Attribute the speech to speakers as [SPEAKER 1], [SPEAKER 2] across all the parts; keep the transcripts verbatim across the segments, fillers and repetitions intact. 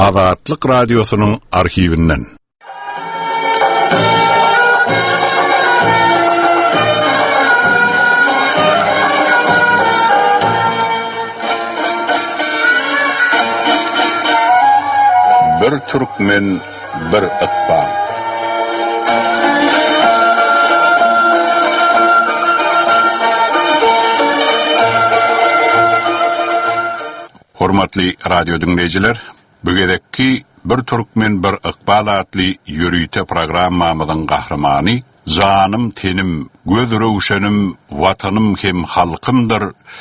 [SPEAKER 1] Azatlyk Radiosu'nun arkivinden. Bir Türkmen, bir Iqbal. Hormatly radio dinleyijiler, bugedekki Bir Türkmen, bir Iqbal adly ýörüýte programmamyzyň gahrymany, janym, tenim, göz röwşenim, watanım hem halkymdyr.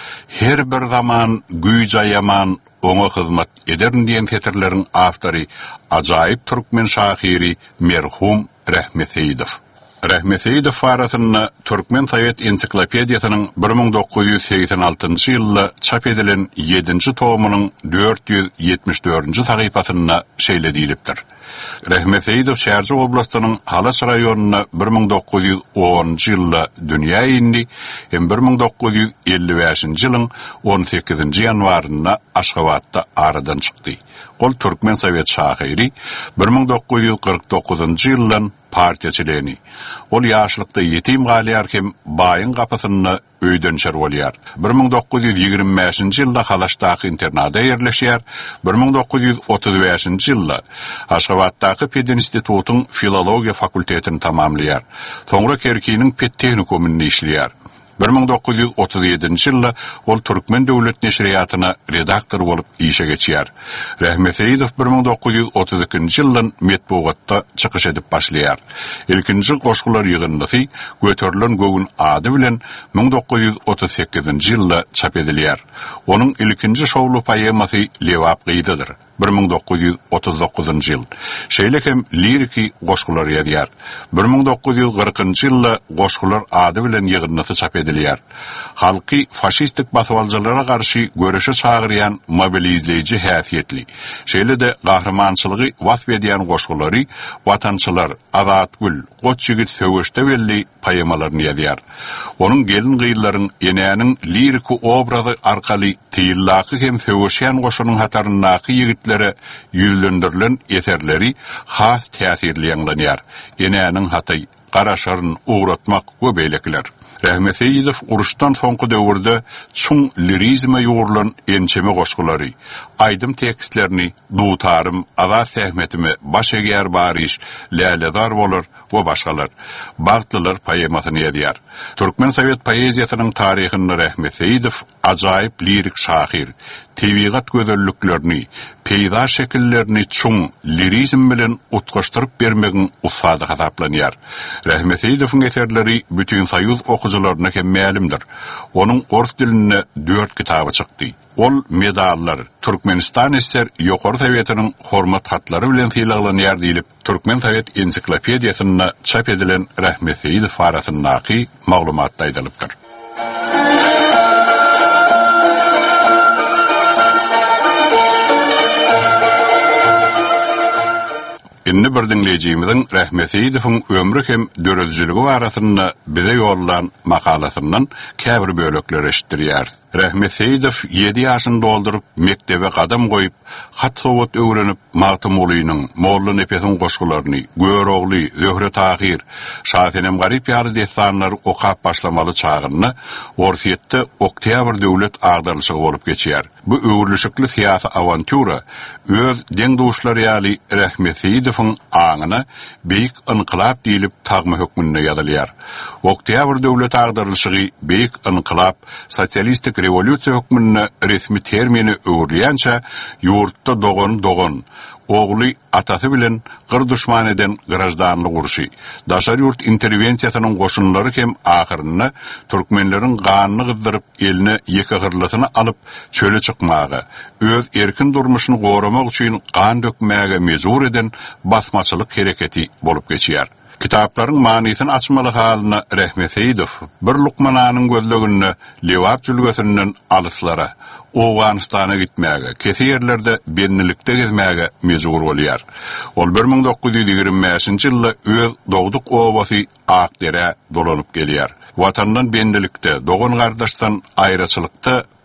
[SPEAKER 1] Her bir zaman güýjaýaman oňa hyzmat ederin diýen feterleriň awtory, ajaýyp türkmen şahyry merhum Rahmet Seýidow. Rahmet Seýidow farasyny Türkmen Sovet ensiklopediýasynyň bir ming dokuz ýüz seksen altynjy ýylda çap edilen ýedinji tomynyň dört ýüz ýetmiş dördünji sahypasynda şeýledilipdir. Rahmet Seýidow Şärji oblastynyň Halas raýonuna bir ming dokuz ýüz onunjy ýylda dünýä indi, hem bir ming dokuz ýüz elli beşinji ýylyň on sekizinji ýanwaryna Aşgabatda aradan çykdy. Ol Türkmen Sovet şahyry bir ming dokuz ýüz kırk dokuzunjy ýyldan partiýaçylygny. Ol ýaşlykda ýetim galýar hem baýyň gapysyny öýdenşer bolýar. bir ming dokuz ýüz ýigirme beşinji ýylda Halaşdaky internada ýerleşýär. bir ming dokuz ýüz otuz beşinji ýylda Aşgabatdaky Ped institutynyň filologiýa fakultetini tamamlaýar. Soňra Kerkiniň Ped tehnikumynda işleýär. bir ming dokuz ýüz otuz ýedinji ýylda ol Türkmen Döwlet Neşriýatyna redaktor bolup işe geçýär. Rahmet Seýidow bir ming dokuz ýüz otuz ikinji ýyldan metbuatda çykyş edip başlaýar. Ilkinji goşgular ýygyndysy Göterilen göwün ady bilen ming dokuz ýüz otuz sekizinji ýylda çap edilýär. Onuň ilkinji şowlu poemasy Lewap gyýdydyr. bir ming dokuz ýüz otuz dokuzunjy ýyl. Şeýle hem liriki goşgular ýazýar. bir ming dokuz ýüz kırkynjy ýylda goşgular ady bilen ýygyndysy çap edilýär. Halky faşistik basawaljalara garşy görüşe çagyrýan mobilizleýiji häsiýetli. Şeýle de gahrmançylygy wasf edýän goşgulary watançylar Azatgül, Goçjigit söwüşde belli poemalaryny ýazýar. Onuň gelin gyýlaryň enäniň liriki obrazy arkaly tyýyllaky hem söwüşýän goşunyň hataryndaky ýigitlere ýüzlendirilen eserleri has täsirli ýanglanýar. Enäniň haty garaşaryny uğratmak we beýlekler. Rahmet Seýidow uruşdan soňky döwürde çuň lirizme ýorulan ençeme goşgulary, aýdym tekstlerini, dutarym, azat sähmetimi, baş eger bariş, läledar bolar we başgalar. Bagtlylar poemasyny ýazýar. Türkmen Sovet poeziýasynyň taryhyny Rahmet Seýidow ajaýyp lirik şahyr, tebigat gözelliklerini, peýda şekillerini çuň lirizm bilen utgaşdyryp bermegiň usady hasaplanýar. Rahmet Seýidowyň eserleri bütün Soýuz okuwçylaryna hem mälimdir. Onuň ors diline dört kitaby çykdy. Ol medallar Türkmenistan eser ýokary Sowetining hormat hatlary bilen hyлагlanýar diýilip Türkmen Sovet ensiklopediýasyna çap edilen Rahmet Seýidow farasyndaky maglumatda aýdylypdyr. Inni bir dinleýijimiziň Rahmet Seýidowyň ömrü hem dörözjüligi barasynda bize ýollan makalasyndan käbir bölekler eşitdirýär. Rahmet Seýidow ýedi ýaşyny doldurup mektebe gadam goýup, hat sowat öwrenip Magtym Ulynyň, Molla Nepesiň goşgularyny, Görogly, Zöhre Tahir, Şahenem Garyp ýaly destanlary okap başlamaly çagyny Orsiýetde Oktyabr döwlet agdarlyşygy bolup geçýär. Bu öwürlüşikli siýasy awantura öz deňduşlary ýaly Rahmet Seýidowyň aňyna beýik inqilab diýilip tagmy hökmünde ýazylýar. Oktyabr döwlet agdarlyşygy beýik inqilab, sosialistik revolýusiýa hökmünde resmi termini öwürleýänçä ýurtda dogon dogon ogly atasy bilen gyr düşman eden grajdanlyk uruşy, daşary ýurt interwensiýasynyň goşunlary hem ahyrynda türkmenleriň ganyny gyzdyryp elini ýeke gyrlasyna alyp çöle çykmagy, öz erkin durmuşyny goramak üçin gan dökmäge mejbur eden basmaçylyk hereketi bolup geçýär. Kitaplaryň manysyny açmaly halyna Rahmet Seýidow bir lukmananyň gözlegini Lewap jülgesinden alyslara, Owganystana gitmäge, kesi ýerlerde bennilikde gezmäge mejbur bolýar. Ol bir ming dokuz ýüz ýigirme beşinji ýylda öz dogduk owasy Akdere dolanyp gelýär. Watandan bennilikde, dogon gardaşdan aýraçylykda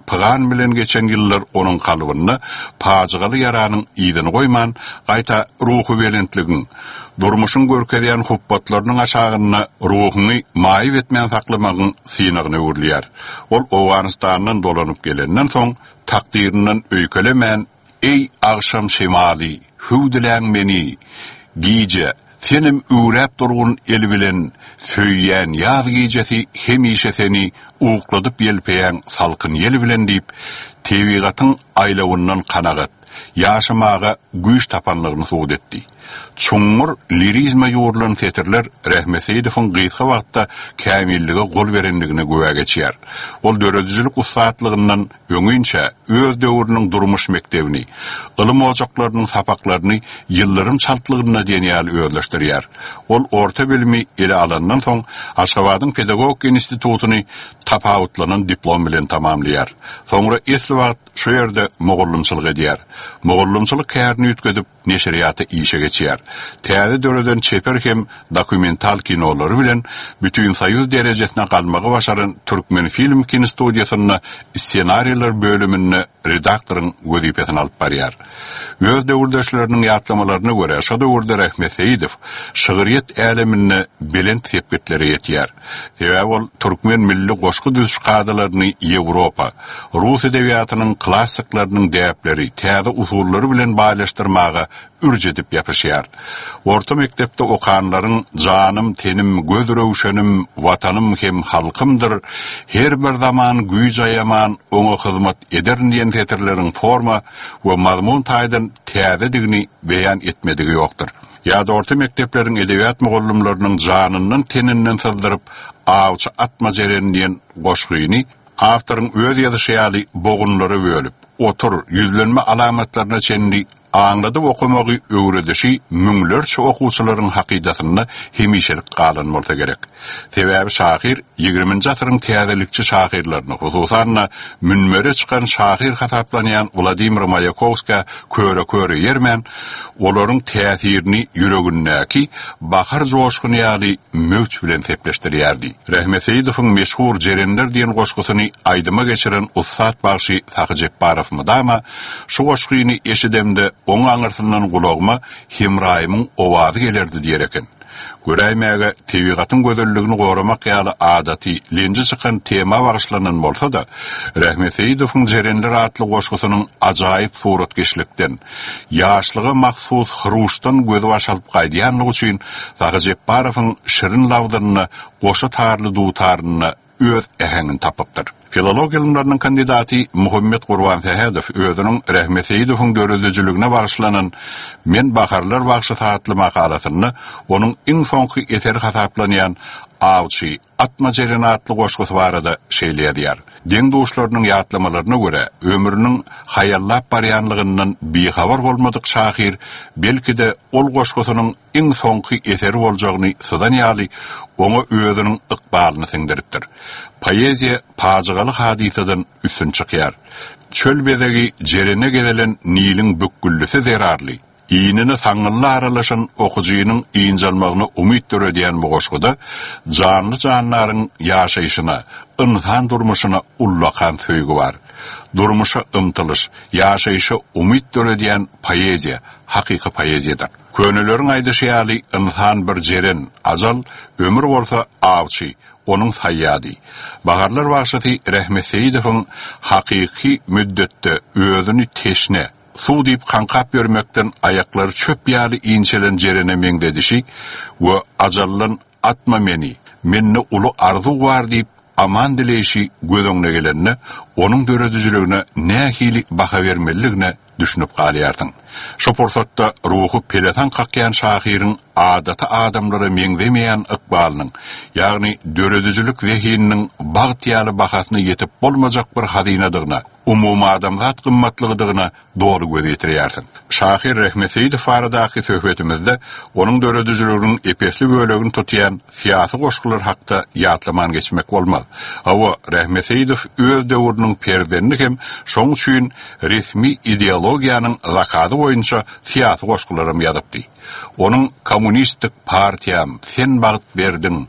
[SPEAKER 1] pıgan bilen geçen yıllar onun kalıbını pajygaly yaranın iyidini koyman, gaýta ruhu belentligin, durmuşun görkezýän hupbatlarynyň aşagyna ruhuny maýyp etmän saklamagyň synagyny öwürlýär. Ol Owganystanyň dolanyp gelenden soň takdirinden öýkelemän, ey agşam şemali, hüwdiläň meni, giýje, senim üwräp durgun el bilen söýýän ýaz giýjesi hemişe seni ukladyp ýelpeýän salkyn ýel bilen diýip, tebigatyň aýlawyndan kanagat, ýaşamaga güýç tapanlygyny suwd etdi. Çuňur lirizma ýurlan tetirler Rahmetseýidowyň gysga wagtda kämillige gol berendigine göwä geçýär. Ol döredüjilik ustatlygyndan öňünçe öz döwrüniň durmuş mektebini, ılym ojaklarynyň sapaklaryny ýyllarym çaltlygyna denýäl özleşdirýär. Ol orta bilimi ele alandan soň Aşgabatyň pedagogik institutuny tapawutlanan diplom bilen tamamlaýar. Soňra esli wagt şu ýerde mogollumçylyk edýär. Mogollumçylyk kärini ütküdip neşriýaty işe geçýär. Täze döreden çeper hem dokumental kinolary bilen bütün Soýuz derejesine galmagy başaran Türkmen film kinostudiyasynda ssenariýler bölümine redaktoryň wezipesini alyp barýar. Öz döwürdeşleriniň ýatlamalaryna görä, şo döwürde Rahmetseýidow şygyryat älemine belent tepkitleri ýetýär. Sebäbi ol Türkmen milli goşky düzüş gadalaryny Ýewropa, Rus edebiýatynyň klassiklarynyň däpleri, täze usullary bilen baýlaşdyrmaga ürjedip ýapyşýar. Orta mektepde okanlaryň janym, tenim, göz röwşenim, watanym hem halkymdyr, her bir zaman güýj aýaman, oňa hyzmat eder diýen fetirleriň forma we mazmun taýdan täzedigini beýan etmedigi ýokdur. Ýa-da orta mektepleriň edebiýat mugallimläriniň janynyň teninden sızdyryp awçy atma jeren diýen goşgyny awtoryň öz ýazyşy bogunlary bölüp, otur ýüzlenme alamatlaryna çenli aňladyp okumagy öwredişi müňlerçe okuwçylaryň hakydatyny hemişelik galan bolsa gerek. Sebäbi şahyr ýygrimiňji asyryň täzelikçi şahyrlaryny, hususan münmere çykan şahyr hataplanýan Vladimir Mayakovska köre-köre ýermän, olaryň täsirini ýüregindäki bahar joşgyny ýaly möç bilen sepleşdirýärdi. Rahmetseýidowyň meşhur Jerenler diýen goşgusyny aýdyma geçiren Ussat Bagşy Sahyjepbarow mydama, şu goşgyny eşidemde oň aňyrsyndan gulagma Hemraýymyň owazy gelerdi diýereken. Göräýmäge tebigatyň gözelligini goramak ýaly adaty, lenji çykan tema bagyşlanan bolsa da, Rahmetseýidowyň Jerenler atly goşgusynyň ajaýyp suratkeşlikden, ýaşlygy mahsus hruşdan gözi başalyp gaýdýanlygy üçin Sahyjepbarowyň şirin lawdyny, goşa tarly duwtaryny öz ähengini tapypdyr. Filologiýa ilimläriniň kandidaty Muhammed Gurban Fehedow özüniň Rahmetseýidowyň döredüjiligine bagyşlanan Men baharlar bagşy saatly makalatyny onuň iň soňky eseri hasaplanýan Awçy atma jeren atly goşgusy barada şeýleýär. Deň duşlarynyň ýatlamalaryna görä, ömrüniň hayallap barýanlygyndan bihabar bolmadyk şahyr belki de ol goşgusynyň iň soňky eseri boljagyny sydan ýaly oňa özüniň ykbalyny seňdiripdir. Poeziya pajygaly hadisadan üstün çykýar. Çöl bedegi jerene gelelen Nilin bükgüllüsi zerarly. İğnini saňylla aralaşan okujiýynyň iňjalmagyna umyt döredýän bu goşguda janly janlaryň ýaşaýyşyna, insan durmuşyna ullakan söýgü bar. Durmuşa ymtylyş, ýaşaýyşy umyt döredýän poeziya, hakyky poeziýadyr. Könüleriň aýdyşy ýaly insan bir jeren, ajal ömür bolsa awçy, onuň saýýady. Baharlar bagşy Rahmetseýidowyň hakyky müddetde özüni teşne, suw diýip kankap ýörmekden aýaklary çöp ýaly inçelen jerene meňdedişi we ajallan atma meni, menne uly arzu bar diýip aman dileýişi gödüňne gelenne, onuň döredüjiligine nähili baha bermeligine düşünüp galýardyň. Şo pursatda ruhu pelatan kakýan şahyryň adaty adamlara meňdemeýän ykbalynyň, ýagny döredüjilik zehininiň bagtýaly bahasyny ýetip bolmajak bir hazinadygyna, umumy adamzat gymmatlygydygyna dogry göz ýetirýärsin. Şahyr Rahmetseýidow baradaky söhbetimizde onuň döredüjiliginiň epesli bölegini tutýan siýasy goşgular hakda ýatlaman geçmek bolmaz. Awa Rahmetseýidow öz döwrüniň perdenini hem şoň üçin resmi ideologiýanyň zakady boýunça siýasy goşgularym ýazypdy. Onuň kommunistik partiýam, sen bagyt berdiň,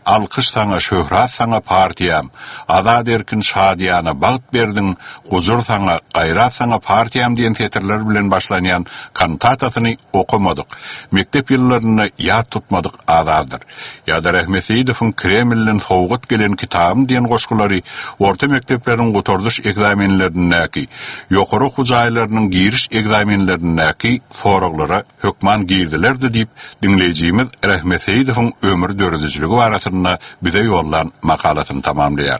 [SPEAKER 1] alkış sana, şöhrat sana partiyam, azad erkin şadiyana bağıt berdin, huzur sana, gayrat sana partiyam diyen tetirler bilen başlayan kantatasını okumadık. Mektep yıllarını yad tutmadık azadır. Ya da Rahmet Seyidov'un Kreml'in soğut gelen kitabım diyen koşkuları orta mekteplerin gutorduş egzamenlerindeki, yokoru huzaylarının giriş egzamenlerindeki soruglara hükman girdilerdi deyip dinleyicimiz Rahmet Seyidov'un ömür dördücülüğü arasında bize yollan makalatını tamamlayar.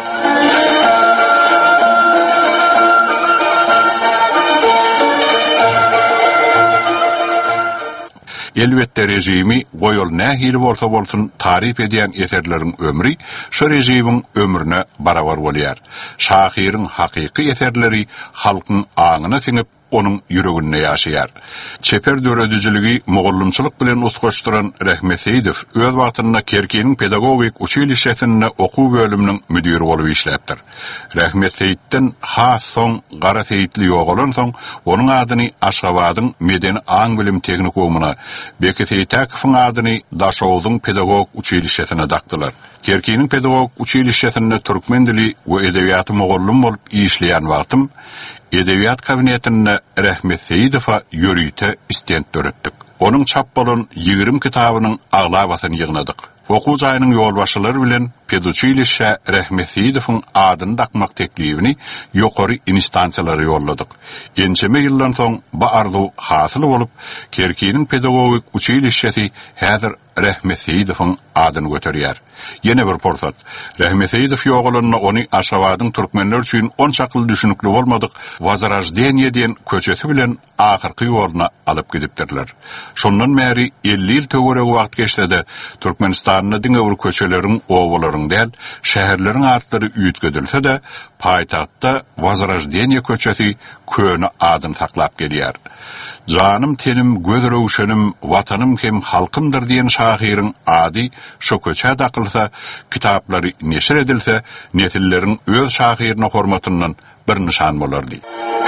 [SPEAKER 1] Elbette rejimi goyol nähili bolsa bolsun tarif ediyen eserlerin ömrü şu rejimin ömrüne barabar bolýar. Şahirin hakiki eserleri halkın ağına singip onun yüreğine yaşayar. Çeper döredücülüğü mogollumçılık bilen usgoşturan Rahmet Seyidov öz wagtynda Kerki'nin pedagogik училищесinde oku bölümünün müdiri bolup işläpdir. Rahmet Seyitden has soň Gara Seyitli ýogalan soň onun adyny Aşgabatyň Medeni Aň bilim teknikumuna, Beki Seyitakowyň adyny Daşowdyň pedagog училищесine dakdylar. Kerki'nin pedagog училищесinde türkmen dili we edebiýaty mogollum bolup işleýän wagtym Edebiyat kabinetine Rahmet Seyidov'a yürüyte istent döretdik. Onun çap bolan ýigrim kitabının aglabasyny ýygnadyk. Oku jaýynyň ýolbaşçylary bilen peduçileşe Rahmet Seyidov'un adyny takmak teklibini ýokary instansiýalara ýolladyk. Ençeme ýyldan soň bu arzu hasyl bolup, Kerki'nin pedagogik училищesi häzir Rahmet Seyidov'un adyny göterýär. Yine bir porsat. Rahmet Seyidov ýogalanyna ony Aşgabatyň türkmenler üçin on çakly düşünükli bolmadyk Возрождение diýen köçesi bilen ahyrky ýoluna alyp gidipdirler. Şondan bäri elli ýyl töwereg wagt geçdi. Türkmenistanyň diňe köçeleriň, owalaryň däl, şäherleriň atlary üýtgedilse de, paýtagtda Возрождение köçesi köni adyny saklap gelýär. Canım tenim göz röwşenim watanım hem halkımdır diýen şahyryň ady şo köçe dakylsa, kitaplary neşir edilse, nesilleriň öz şahyryna hormatyndan bir nişan bolardy.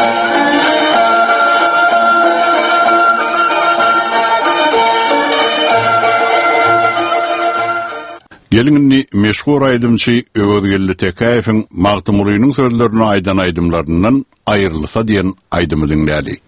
[SPEAKER 1] Gelinni meşhur aydımçı Öwürgelli Tekaýewiň Magtumulynyň sözlerini aydan aydımlarından aýrylsa diýen aydymy dinlädi.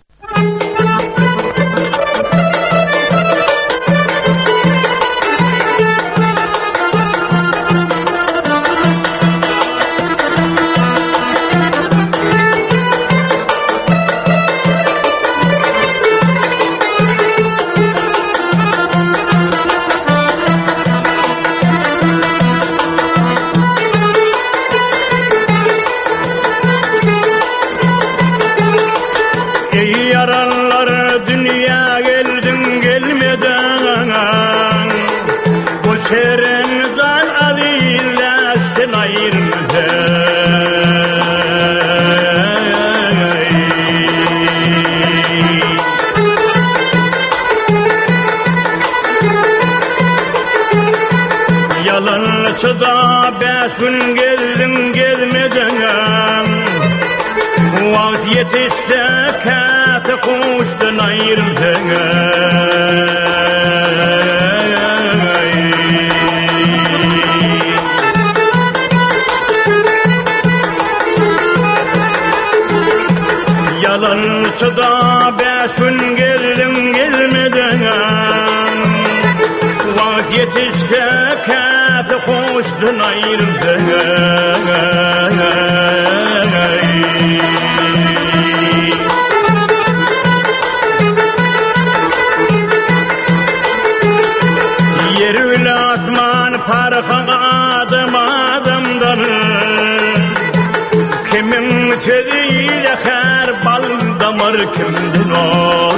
[SPEAKER 2] Yalançıda beş gün geldim gelmeden, vakt yetişte kâti kuştan ayrıldın. Yalançıda beş gün geldim gelmeden, vakt yetişte kâti kuştan ayrıldın. Yerüyle atman parka adım adımdan, kimim çözüyle her bal damar kimdir o.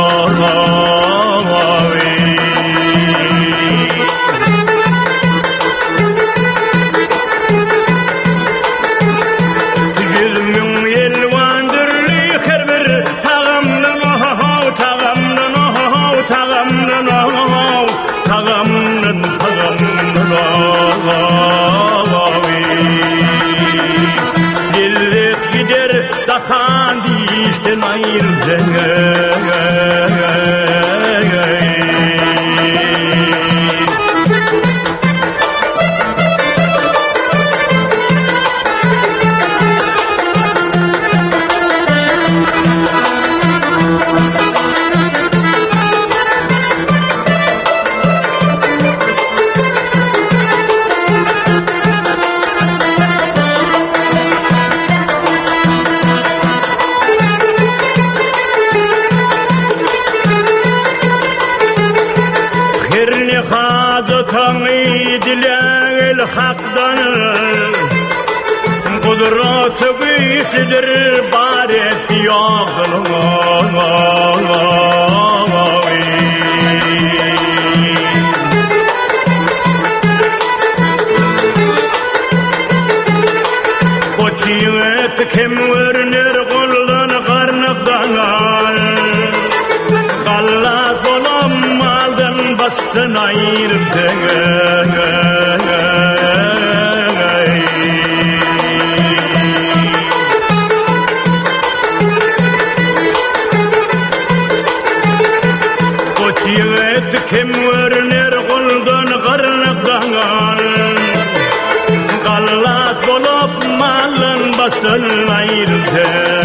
[SPEAKER 2] Dillik gider dakan dişten ayrıldın. Herni hadatani dilel hakdan Kudrat büyüktür baret yağlar Koçiyet kim vernir kuldan karnıkdan Kallat olam maldan bastın ayırdı Koçiyet kim vernir kuldan karnıkdan Kallat olam maldan bastın ayırdı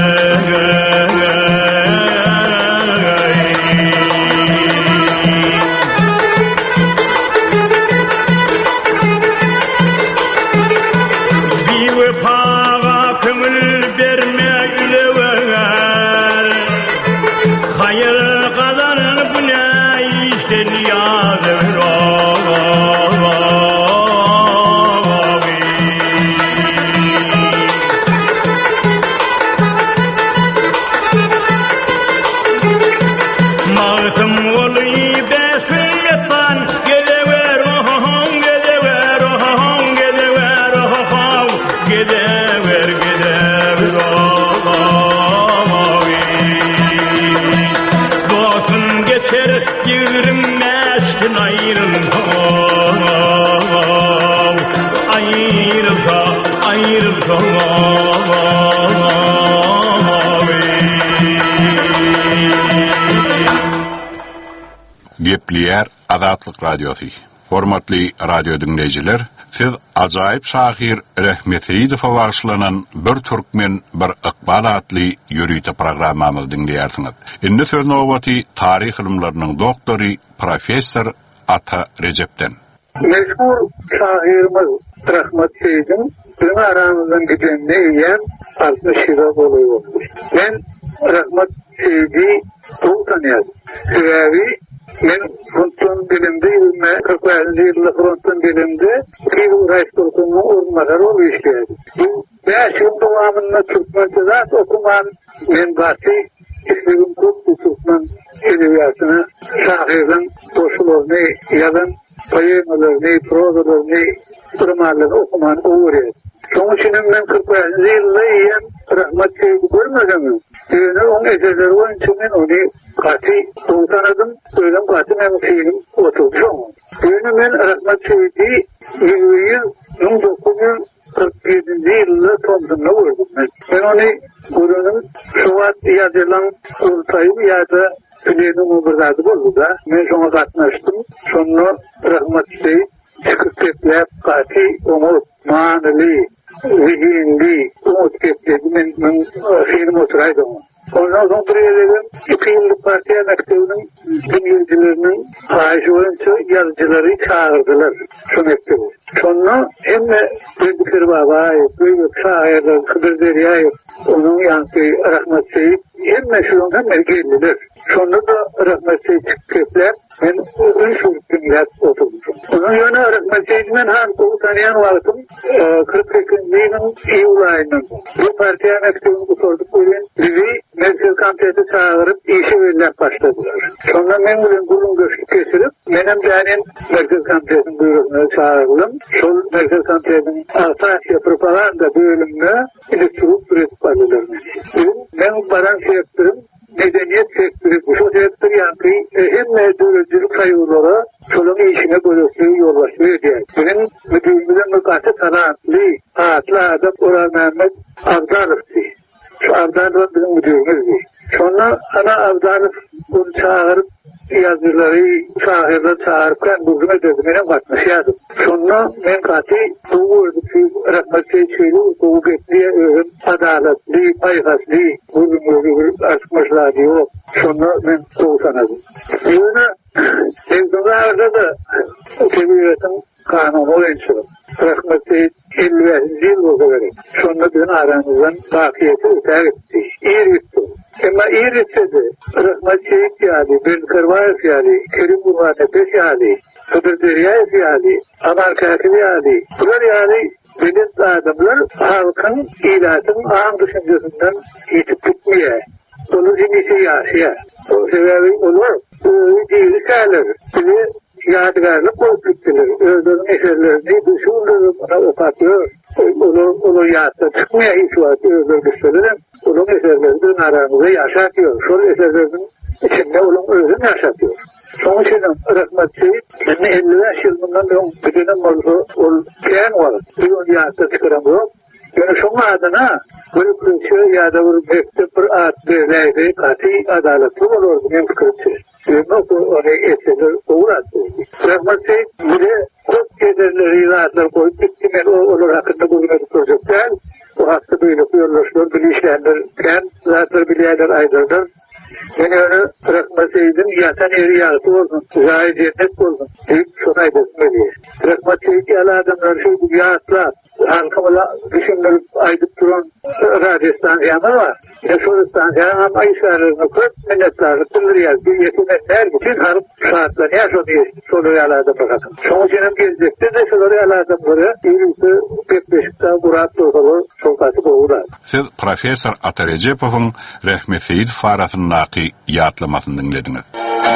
[SPEAKER 1] Gepliyer Azatlyk Radiosu. Hormatly radio dinleyijiler, siz ajaýyp şahyr Rahmetiýedow başlanan bir türkmen bir Iqbal adly ýörüýte programmamyzy dinleýärsiňiz. Indi söz nowbaty taryh ilimleriniň doktory, professor Ata Recepden.
[SPEAKER 3] Meşhur şahyrymiz Rahmetiýedow bizim aramyzdan gidende ýen altmış ýyl boluyor. Ben Rahmetiýedowy çok tanıyorum. Sebäbi men fronton bilimde ýürme kırk beşinji ýylda fronton bilimde Kiýew Raýsturkumyň ornmagary bolup işleýärdi. Bu beş ýyl dowamında türkmençe zat okuman men baty islegim köp türkmen edebiýatyna şahyryň goşularyny ýazan poemalaryny, prozalaryny, romanlaryny okuman öwredi. Şoň üçin men kırk beşinji ýylda ýen Rahmetiýedowy görmedim. Ýöne oň eserleri boýunça men ony gaty tanıdım, öýlen gaty meniň fiilim oturdum. Ýöne men Rahmetiýedowy ýyl dokuz yüz kırk yedinji ýylda Tomsonda gördüm. Men ony görünüm şowat ýazylan urtaýyp ýa-da Tünenin obrady boldy da, men şoňa gatnaşdym. Şonu Rahmetiýedowy çıkıp gaty umut, manyly, zihinli, umut kepleri men fiilim oturaýdym. Ondan sonra buraya dedim, iki yıllık partiya mektebinin dinleyicilerinin haýyşy boýunça yazıcıları çağırdılar. Şunu etti bu. Sonra hem de Bedikir Babaýew, büyük şahyrlar Kıdır Derýaýew, onun ýanky Rahmetiýedowy hem de şunun hem geldiler. Sonra da Rahmetiýedowy çıkıp kepler, men üç dinläp oturdum. Onun ýöne Rahmetiýedowy men hem tanıyan wagtym kırk sekizinji ýylyň iýul aýynda. Bu partiya mektebini oturduk boýun, bizi Merkez Komiteti çağırıp işe verilip başladılar. Sonra men bilen gurulum görüşüp geçirip, menem jaýyn Merkez Komitetiň buyruguna çağırıldım. Şol Merkez Komitetiň Asasiýa propaganda bölümine elektrik üretip bardylar. Men baran sebeplerim medeniyet sektörü, bu sektör yankı hem döwletçilik saýylary şolun işine bölüşüp ýolbaşy edýär. Benim müdürümden mukatı taratly, atly adam Orhan Mehmet Abdalowdy. Şu Abdalov bizim müdürümüzdür. Sonra ana Abdalov onu çağırıp yazıları şahırda çağırırken bugün ödedim. Benim katmışıyordum. Sonra ben katı doğurdu ki Rahmetiýedowy doğu getdiye öğün adaletli, paýhasly, bugün açmışlar diyor. Sonra ben doğu sanadım. Yine evdurlarda da kebiretin kanunu boýunça Rahmetiýedowy elli beşinji ýyl bolsa gerek. Şonda bizim aramızdan bakiyeti öter etti. İyi gitti. Ama iyirisede rahmet şehit yani, ben karvayız yani, kerim buhane beş yani, Kıdır Derya'yız yani, Amerika akili yani. Bunlar yani bilim adamlar halkın ilatın ağın düşüncesinden yitip gitmeye. Onun inisi yaşaya. O sebebi olur. Dili sayılır. Dili yadigarlık koyup gittiler. Özlerinin eserlerini düşündürür, buna okatıyor. Onu, onu yadda çıkmaya hiç vakti özler güçlerinden. Onun eserlerini aramıza yaşatıyor. Son eserlerinin içinde onun özünü yaşatıyor. Son için rahmet Seyit, ben elli beş yıl bundan bir dönem oldu, ol keyen var. Bir onu yadda çıkaramıyor. Yani şunun adına bir kırıkçı ya da bir mektep bir ad verleydi, kati adaletli olur, benim kırıkçı. Ama onu etseler uğradı. Rahmet Seyit, bir de çok kederleri, adlar koyup gitti, ben olur hakkında bulunmadı projekten. O hakkı böyle yollaşıyor, bilinçlendirirken, zaten bileyler aydırdır. Yani onu Rahmet Seyit'in yatan eri yağıtı olsun, zahir cennet olsun, deyip şuna edilmeliyiz. Rahmet Seyit yalı adamlar şey bu yağıtlar, halkımla düşünülüp aydıp duran radyo stansiyanı var. Ya soru stansiyanı ama işarlarını koyup minnettarlık bildiriyor. Bir yetinetler bütün halk saatlerini yaşanıyor soru yalı adamlara. Son için gelecekte de soru yalı adamları iyisi pek beşikte Murat Doğulu sokası boğular.
[SPEAKER 1] Siz Profesör Ata Recepov'un Rahmet Seyit Farası'ndaki yatlamasını dinlediniz.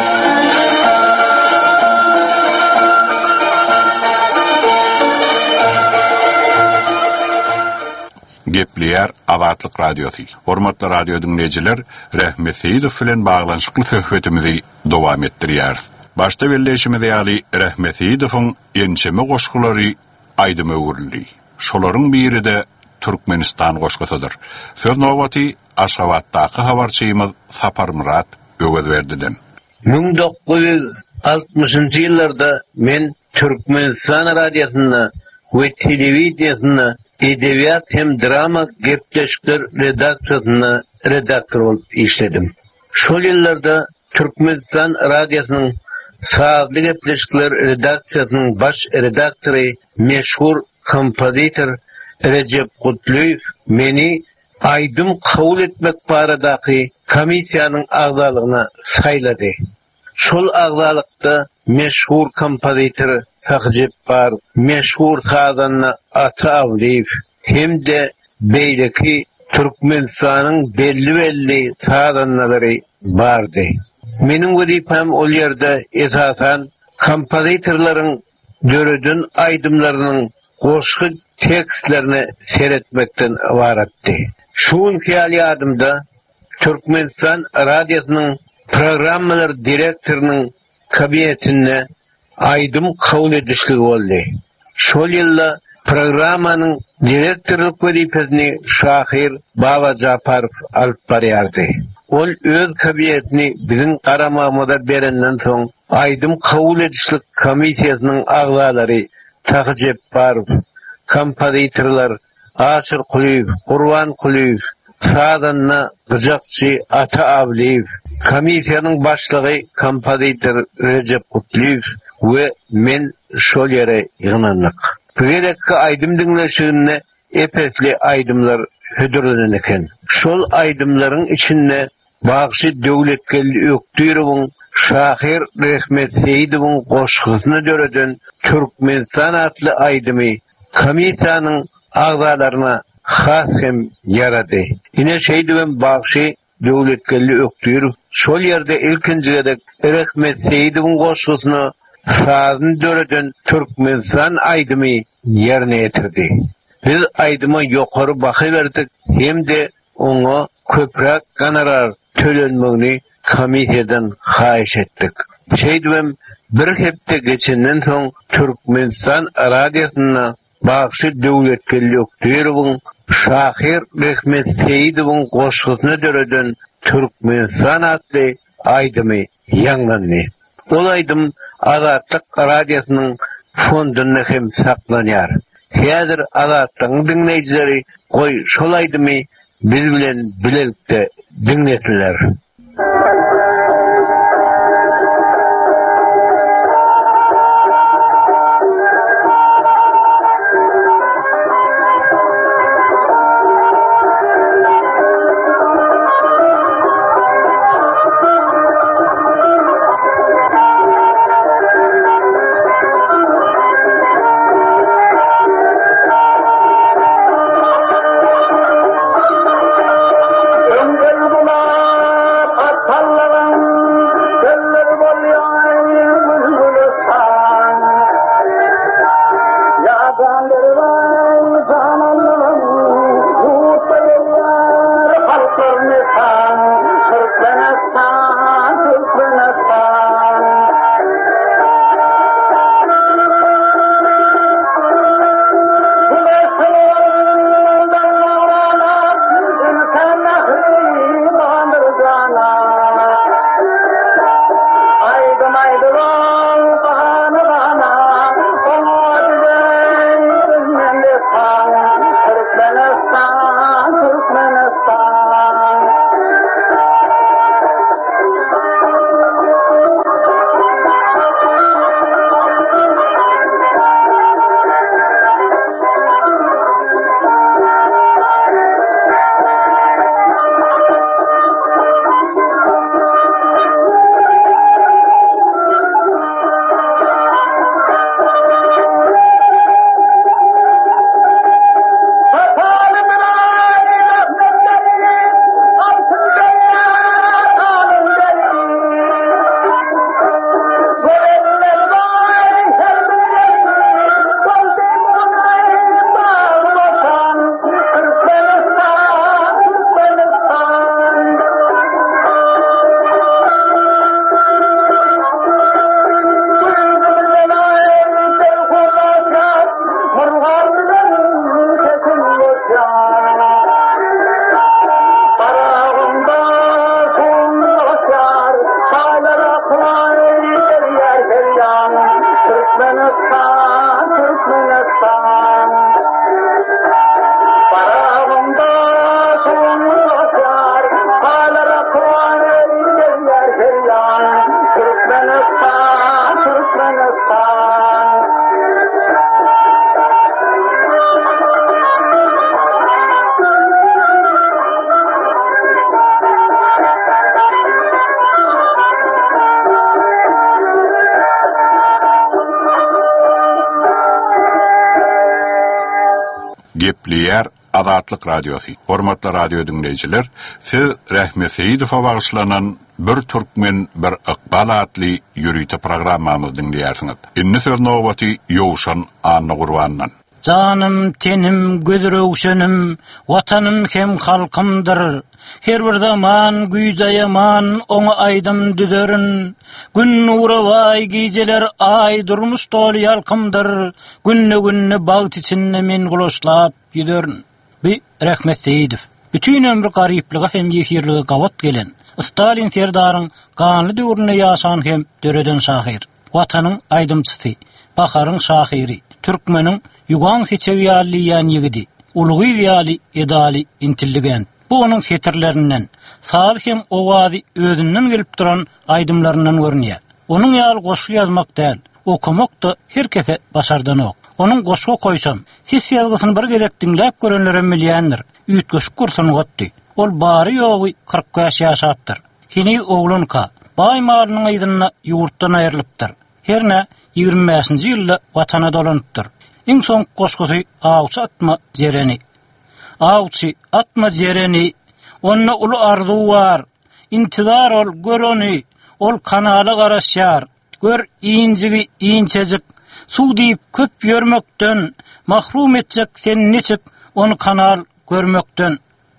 [SPEAKER 1] Gepliyer Azatlyk Radiosu. Hormatly radio dinleyijiler, Rahmet Seyitov bilen baglanşykly söhbetimizi dowam etdirýär. Başda belleşimizde ýaly Rahmet Seyitowyň ençeme goşgulary aýdyma öwrüldi. Şolaryň biri de Türkmenistan goşgusydyr. Söz nowbaty Aşgabatdaky habarçymyz Sapar Murat öwrüldiden.
[SPEAKER 4] bin dokuz yüz altmışyncy ýyllarda men Türkmenistan radiosyna we telewiziýasyna edebiyat hem drama gepleşikler redaksiýasyna redaktor bolup işledim. Şol ýyllarda Türkmenistan radiosynyň Sazly gepleşikler redaksiýasynyň baş redaktory, meşhur kompozitor Recep Kutluyev meni aýdym kabul etmek baradaky komissiýanyň agzalygyna saýlady. Şol agzalykda meşhur kompozitor Fakjep bar, meşhur sazanna Ata Avliyev, hem de beýleki Türkmenistanyň belli belli sazanlary bardy. Meniň wezipem ol ýerde esasan kompozitorlaryň döredin aýdymlarynyň goşgy tekstlerini seretmekten ibaretdi. Şuň ýaly ýadymda Türkmenistan radiosynyň programmalar direktorynyň kabinetinde aýdym kabul edişligi boldy. Şol ýylda programmanyň direktorlyk wezipesini Şahir Baba Japarow alyp barýardy. Ol öz kabinetini biziň garamamyza berenden soň aýdym kabul edişlik komissiýasynyň agzalary Takjep Barow, kompozitorlar Aşyr Kuliyev, Gurban Kuliyev, Sazanna Gyjakçy Ata Avliyev, komissiýanyň başlygy kompozitor Recep Kutluyev we men şol ýere ýygnanak. Berekki aýdym dinleşigine epetli aýdymlar hödürlenen eken. Şol aýdymlaryň içinde Bagşy Döwletgeli Ökdürowyň Şahir Rahmet Seyitowyň goşgusyna döreden Türkmenistan atly aýdymy komissiýanyň agzalaryna has hem ýarady. Ine şeýdibem Bagşy Döwletgeli Ökdürow şol ýerde ilkinjigede Rahmet Seyitowyň goşgusyna sazyny döreden Türkmenistan aýdymy ýerine ýetirdi. Biz aýdyma ýokary bahy berdik, hem de oňa köprek gonorar tölenmegini komissiýadan haýyş etdik. Şeýdibem bir hepde geçenden soň Türkmenistan radiosyna Bagşy Döwletgeli Ökdürowyň Şahir Rahmet Seyitowyň goşgusyna döreden Türkmenistan atly aýdymy ýanglandy. Ol aýdym Azatlyk radiosynyň fondunda hem saklanýar. Häzir Azatlyk dinleýijileri goý şol aýdymy biz bilen bilelikde dinletilär.
[SPEAKER 3] Türkmenistan, Türkmenistan. Paravunda sonlar, halara kuanı izler geliyan. Türkmenistan, Türkmenistan.
[SPEAKER 1] Gepliyer Adatlyk Radiosu. Hormatly radio dinleyijiler, siz Rahmet Seyidowa bagyşlanan Bir Türkmen bir Iqbal adly ýürüýte programmamyzy dinleýärsiňiz. Inni söz nowbaty Ýowşan Anna Gurbandan.
[SPEAKER 5] Canım, tenim, gözröwşenim, watanım hem halkymdyr. Her bir zaman güýjaýaman, oňa aýdym düderin. Gün nura vay gijeler ay durmuş doli ýalkymdyr. Günne günne bagyt içinde men gulaşlap ýüderin. Bir Rahmet Seyidow. Bütün ömrü garyplyga hem ýehirlige gawat gelen, Stalin serdaryň ganly döwrüne ýaşan hem döreden şahyr. Watanyň aýdymçysy, baharın şahyry, türkmeniň ýugan seçewiýally ýan ýigidi, ulgy ýaly edali intilligen. Bu onun fetirlerinden, sağır hem owazy özünden gelip duran aydımlarından görünýär. Onun ýaly goşu ýazmak däl, okumak da herkese başardan ok. Onun goşu koysam, ses ýazgysyny bir gezek dinläp görenlere milýändir. Üýtgeşik kursuny gotdy. Ol bary ýogy kırk beş ýaşapdyr. Hini oglunka, baý malynyň aýdyna ýurtdan aýrylypdyr. Herne ýigirme beşinji ýylda watana dolanypdyr. Iň soň goşgusy awçy atma jereni. Awçy atma jereni, onna ulu arzu var. İntizar ol göroni, ol kanaly garaşýar. Gör iňjigi iňçejik, suw diýip köp ýörmekden, mahrum etjek sen neçik onu kanal görmekden.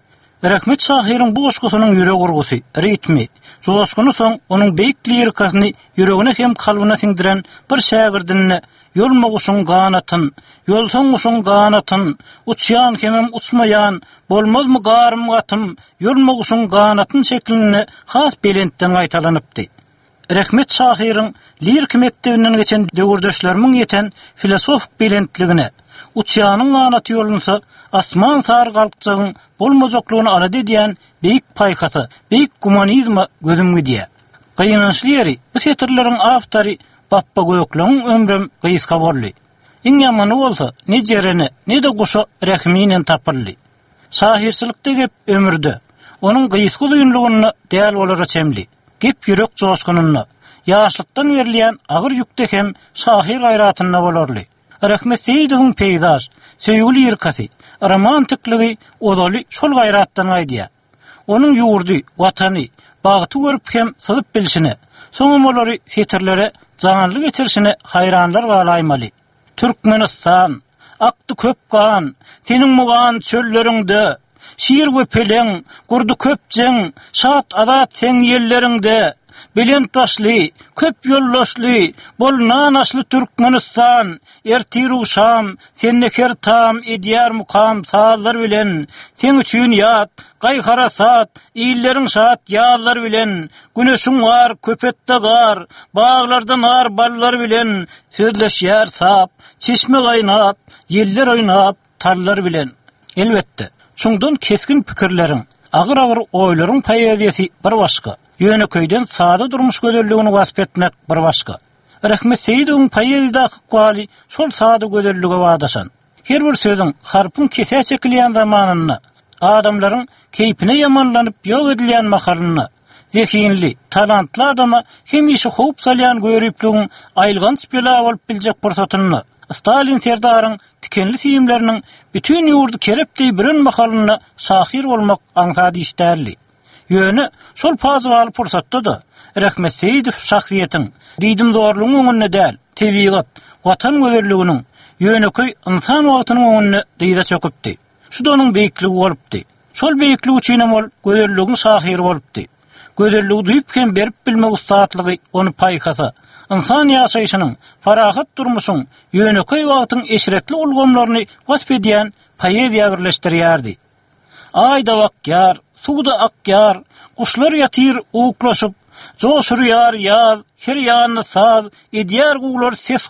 [SPEAKER 5] Rahmet şahyryň bu goşgusynyň ýüreg urgusy, ritmi, joşguny soň onuň beýik lirikasyny ýüregine hem kalbyna siňdiren bir şagirdine ýolmaguşyň ganatyn, ýolsoňuşyň ganatyn, uçýan hemem uçmaýan, bolmazmy garym gatym, ýolmaguşyň ganatyn şeklinde has belentden aýtalanypdy. Rahmet şahyryň lirik mektebinden geçen döwürdeşlerimiň ýeten filosofik belentligine, uçýanyň ganaty ýolunsa asman sar galkçygyň bolmajoklugyny alady diýen beýik paýkasy, beýik humanizma gözümge diýär. Gaýnançly ýeri bu setirleriň awtory Bappa Göýekliň ömrüm gyýyska boldy. Iň ýamany bolsa, ne jereni, ne de guşa rahminen tapyldy. Şahirçilikde gep ömürde, onuň gyýyska duýunlugyny däl bolara çemli. Gep ýürek joşgunyny, ýaşlykdan berilýän agyr ýükde hem şahir gaýratyna bolarly. Rahmet Seyidowyň peyzaj, söýgüli ýerkasy, romantikligi odaly şol gaýratdan aýdýar. Onuň ýurdy, watany, bagty görüp hem syzyp bilişine, soňam olary setirlere janly geçirişine hayranlar galaýmaly. Türkmenistan, akdy köp gan, seniň mugan çölleriňde, şiir göpeleň, gurdy köpjeň, şat azat sen ýerleriňde, belent başly, köp ýollaşly, bolnan asly Türkmenistan, ertir uşam, senne her tam edýär mukam sazlar bilen, sen üçin ýat, gaýharasat, iýilleriň şat ýazlar bilen, güneşiň var, köpetde gar, baglardan ar ballar bilen, sözleşýär sap, çeşme gaýnap, ýeller oýnap, tarlar bilen. Elbetde, şuňdan keskin pikirleriň, agyr-agyr oýlaryň paýadyýasy bir başga. Ýöneköýden sada durmuş gözelligini wasp etmek bir başga. Rahmet Seyidowyň paýadydaky galy şol sada gözellige wadaşan. Her bir sözüň harpyn kese çekilýän zamanyny, adamlaryň keýpine ýamanlanyp ýok edilýän mahalyny, zehinli, talantly adama hem işi howp salýan görüpligiň aýlganç bela bolup biljek pursatyny, Stalin serdaryň tikenli siýimleriniň bütün ýurdy kerepdi birin mahalyny şahir bolmak aňsady işdärli. Ýöne şol pazywaly pursatda da Rahmet Seyidow şahsiýetiň diýdim zorlugyň öňünde däl, tebigat, watan gözelliginiň ýöneköý insan wagtynyň öňünde diýde çöküpdi. Şu da onuň beýikligi bolupdy. Şol beýikligi üçin ol gözelligiň şahir bolupdy. Gözelligi duýup hem berip bilmek ustaatlygy onu paýkasa, insan ýaşaýyşynyň, farahat durmuşyň, ýöneköý wagtyň eşretli ulgamlaryny wasp edýän paýeziýa birleşdirýärdi. Aýda wakyar, suwda akyar, kuşlar yatyr uklaşyp, joşurýar ýaz, her ýanyny saz, edýär guglar ses goşup,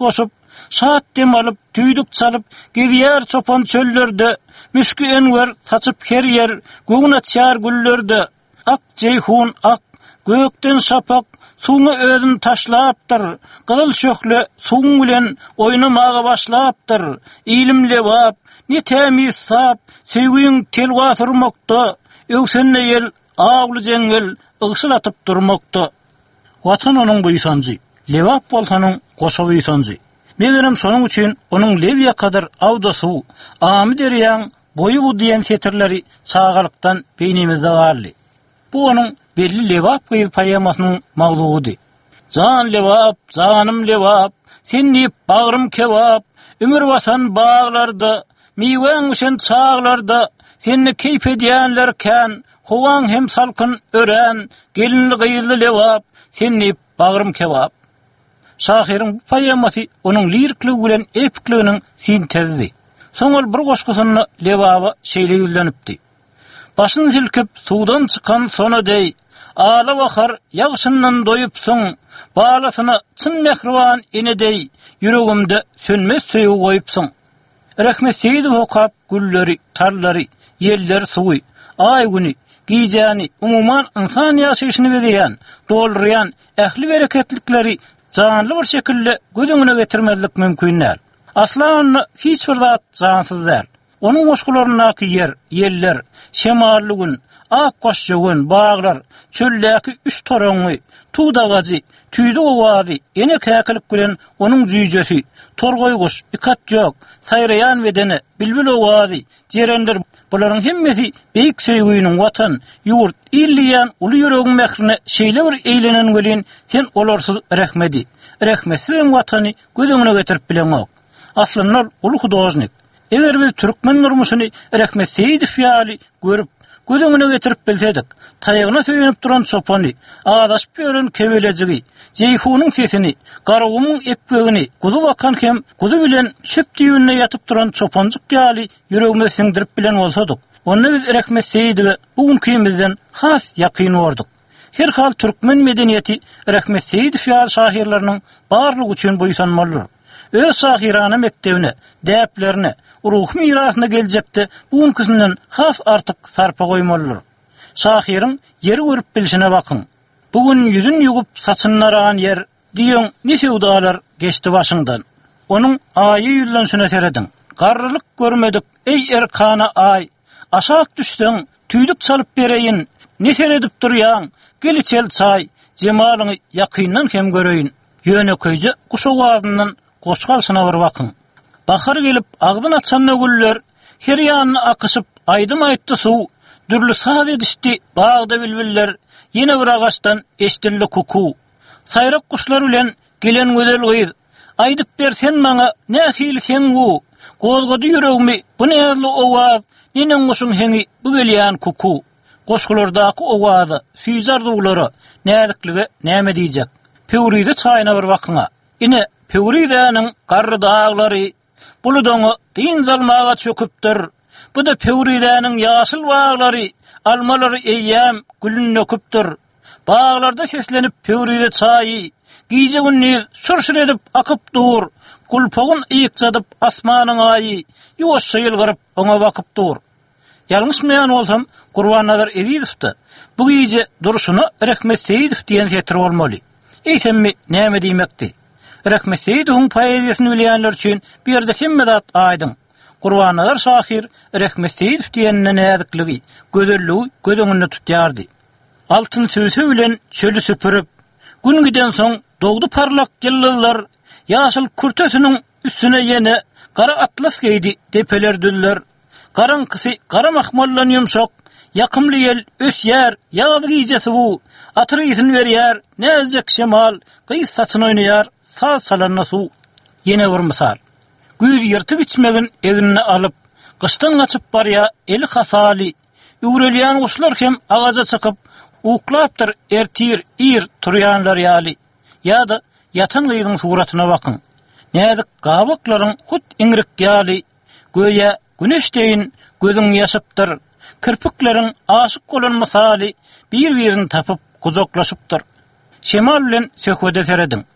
[SPEAKER 5] Saat dem alıp, tüydük çalıp, gidiyer çopan çöllerde, müşkü enver saçıp her yer, göğün açar güllerde. Ak ceyhun ak, gökten şapak, suğunu ödün taşlayaptır. Kızıl şöklü suğun bilen oynamağa başlayaptır. İlim levap, ne temiz sap, sevgin tel batırmakta. Öksenle yel, ağlı cengel, ıksıl atıp durmakta. Vatan onun buysancı, levap boltanın koşa buysancı. Megerim sonun için onun levye kadar avdası, ağamı deriyan, boyu bu diyen tetirleri sağalıktan beynimizde varlı. Bu onun belli levap kıyıl payamasının mağluğudu. Can levap, canım levap, sen deyip bağrım kevap, ömür vatan bağlarda, miven üşen çağlarda, seni keyif ediyenlerken, hovan hem salkın ören, gelinli kıyıllı levap, sen deyip bağrım kevap. Şahirin bu payaması onun lirikliği bilen epikliğinin sintezdi. Soňal bir goşgusyny lewaba şeýle ýüllenipdi. Başyny silkip suwdan çykan sona dey, ala bakar ýagşyndan doýupsyň, balasyny çyn mehriban ene dey, ýüregimde sönmez söýüp goýupsyň. Rahmet Seýidow okap gülleri, tarlary, ýelleri suwy, ay güni, gijani, umuman insan ýaşaýyşyny berýän, dolurýan ähli bereketlikleri canly bir şekilde gödüňüne getirmezlik mümkin näl. Aslan hiç bir zat cansız däl. Onun goşgularynaky yer, ýeller, şemally gün, ak goşjogyn, baglar, çölläki üç toraňy, tuğdagazy, tüýdi owazy, ene käkilik bilen onun jüýjesi, torgoý goş, ikat ýok, saýraýan bedeni, bilbil owazy, jerenler, bularyň hemmesi beýik söýgüýüniň watan, ýurt, illiýän uly ýüregiň mehrini şeýle bir eýlenen welin sen olarsyz rahmedi. Rahmetsiz watany gödüňüne getirip bilen ok. Aslynlar uly hudojnik. Eger biz türkmen durmuşyny Rahmet Seýidow ýaly görüp gödüňüne getirip bilsedik, taýygyna söýenip duran çopany, ağdaşyp ýören kebelecigi, jeyhunyň sesini, garawymyň epbegini, gudu bakan hem gudu bilen çöp diýünde ýatyp duran çopanjyk ýaly ýüregime siňdirip bilen bolsadyk, onda biz Rahmet Seýidowe bugunkimizden has ýakyn bordyk. Her hal türkmen medeniýeti Rahmet Seýidow ýaly şahirlarynyň barlygy üçin boýsanmalydyr. Öz şahirana mektebine, däplerine, ruh mirasyna geljekde bugunkisinden has artyk sarpa goýmalydyr. Şahirin yeri görüp bilişine bakın. Bugün yüzün ýugup saçyny aragan yer diýen ne sewdalar geçti başyňdan. Onun aýy ýüllenşine seredin. Garrylyk görmedik ey erkana ay. Aşak düşsen tüýdük çalyp bereýin. Ne seredip durýan? Gel içel çay. Jemalyny ýakyndan hem göreýin. Ýöne köýje kuş owazyndan goşgalsyna bir bakın. Bahar gelip agdyn açan güller her ýanyny akyşyp aýdym aýtdy suw. Dürlü saz edişdi bağda bilbiller, yine bir ağaçtan eşdilli kuku. Sayrak kuşlar bilen gelen gözel gyýyr. Aýdyp bersen maňa nähil hen bu. Gozgody ýüregimi bu näzli owaz, nenen guşum heňi bu gelýän kuku. Goşgulardaky owazy, süýjar dugulary näziklige näme diýjek? Pewride çaýyna bir bakyňa. Ine Pewride'niň garry daglary buludyňy diň zalmaga çöküpdir. Bu da Pewride'niň ýaşyl baglary, almalary eýýäm gülün nöküpdir. Baglarda seslenip Pewride çaýy, giýje günnil şurşur edip akyp dur. Gulpogyn ýykjadyp asmanyň aýy, ýoş ýylgyryp oňa bakyp dur. Ýalňyşmaýan bolsam, Gurban Nazar Edilowda bu giýje duruşuny Rahmet Seýidow diýen setir bolmaly. Eýsemmi näme diýmekdi? Rahmet Seýidowyň poeziýasyny bilýänler üçin bir ýerde hemme zat aýdym. Gurban Nazar şahir Rahmet Seýidow diýenne näzikligi, gözelligi gödüňünde tutýardy. Altyn söýse bilen çölü süpürüp, gün giden soň dogdy parlak ýyldızlar, ýaşyl kurtösüniň üstüne ýene gara atlas geýdi depeler düller. Garaňkysy gara mahmallan ýumşak, ýakymly ýel ösýär, ýazy giýjesi bu, atyry ýysyny berýär, näzek şemal, gyýs saçyny oýnaýar, saz salanna suw. Ýene bir mysal. Güýr ýyrtyp içmegin egini alyp, gystan gaçyp barýa eli hasaly, ýügrelýän guşlar hem agaja çykyp, uklapdyr ertir, ir turýanlar ýaly. Ýa-da ýatan gyýdyň suratyna bakyn. Näzik gabaklaryň hut iňrik ýaly, göýe güneşdeýin gözüň ýaşypdyr. Kirpikleriň aşyk bolan mysaly bir-birini tapyp guzoklaşypdyr. Şemal bilen söhbet ederdiň.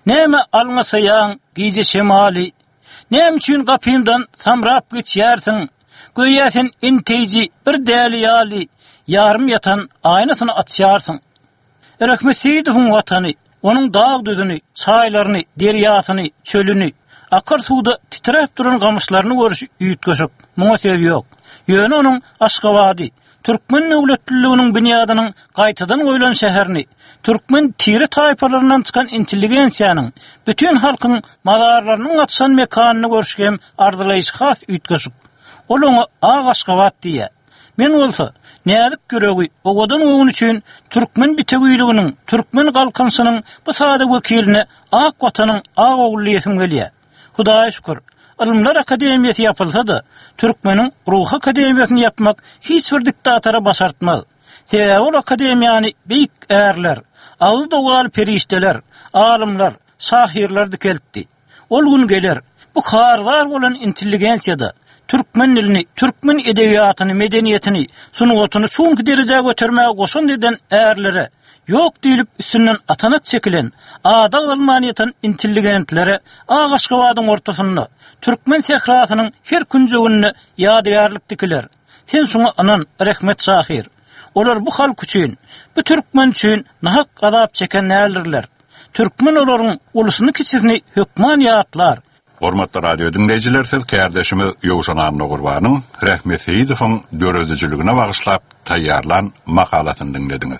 [SPEAKER 5] Näme alňa saýan gize şemali, näme üçin gapymdan samrap geçýärsiň? Göýäsen inteyji bir däli ýaly, yarım yatan aynasyny atýarsyň. Rahmet Seýidowyň watany, onuň dağ düzüni, çaýlaryny, derýasyny, çölüni, akar suwda titrep duran gamışlaryny görüş üýtgeşik. Muňa sebäp ýok. Ýöne onuň Aşgabaty, Türkmen nöwletliginiň bunyadynyň gaýtadan goýulan şäherini, Türkmen tiri taýpalaryndan çykan intelligensiýanyň, bütün halkyň mazarlarynyň atşan mekanyny görüşgem arzulayşy has üýtgeşik. Ol oňa Ag Aşgabat diýär. Men bolsa, näzik göregi, ogadan ogun üçin Türkmen bitegüýliginiň, Türkmen galkansynyň bu sada wekiline Ak watanyň Ag ogly ýetim gelýär. Hudaýa şükür, Ilmlar Akademiýasy ýapylsa-da, Türkmeniň Ruh Akademiýasyny ýapmak hiç bir diktatara başartmaz. Sebäbi ol akademiýany beýik ärler, azy dogal perişteler, alymlar, şahirler dikeltdi. Ol gün geler, bu harzar bolan intelligensiýada Türkmen dilini, Türkmen edebiýatyny, medeniýetini, sunugatyny şonky derejäge götürmäge goşun eden ärlere, ýok diýilip üstünden atanat çekilen, ada Almaniýatan intelligentlere Ag Aşgabatyň ortasynda Türkmen sehrasynyň her künjegine ýadygarlyk dikiler. Sen şoňa anan rahmet şahir. Olar bu halk üçin, bu Türkmen üçin nahak azap çeken nälerler. Türkmen olaryň ulusyny keçirni hökman ýatlar.
[SPEAKER 1] Hormatly radio dinleýijiler, siz kärdeşimi Ýowşan Amna Gurbanyň Rahmet Seýidowyň döredijligine bagyşlap taýýarlan makalasyny dinlediňiz.